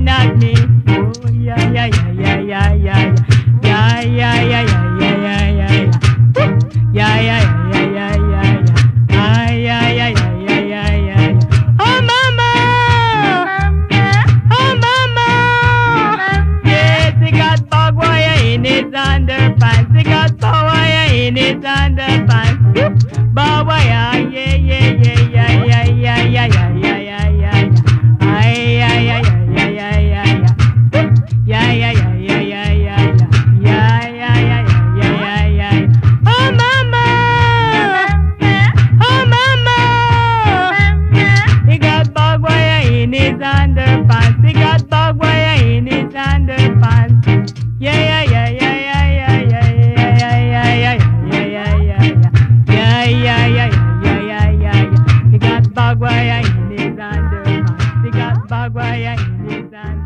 knock me. Oh, yeah, yeah, yeah, yeah, yeah, yeah, yeah, yeah, yeah, yeah, yeah, yeah, yeah. Yeah, yeah, yeah, yeah, yeah, yeah. Ah, yeah, yeah, yeah, yeah, yeah, yeah. Oh, mama! Oh, mama! Yes, he got barbed wire in his underpants. He got barbed wire in his underpants. Barbed wire, yeah, yeah, yeah, yeah, yeah, yeah, yeah, yeah, yeah, yeah, yeah. Ay, ay, ay, ay, ay, ay, ay, ay. Yeah, yeah, yeah, yeah, yeah, yeah, yeah. Yeah, yeah, yeah, yeah, yeah, yeah, yeah. Oh, mama! Oh, mama! He got barbed wire in his underpants. He got barbed wire in his underpants. Yeah, yeah, yeah, yeah, yeah, yeah, yeah, yeah, yeah, yeah, yeah, yeah, yeah, yeah. Yeah, yeah, yeah, yeah, yeah, yeah, yeah. He got barbed wire in his underpants. He got barbed wire in his underpants.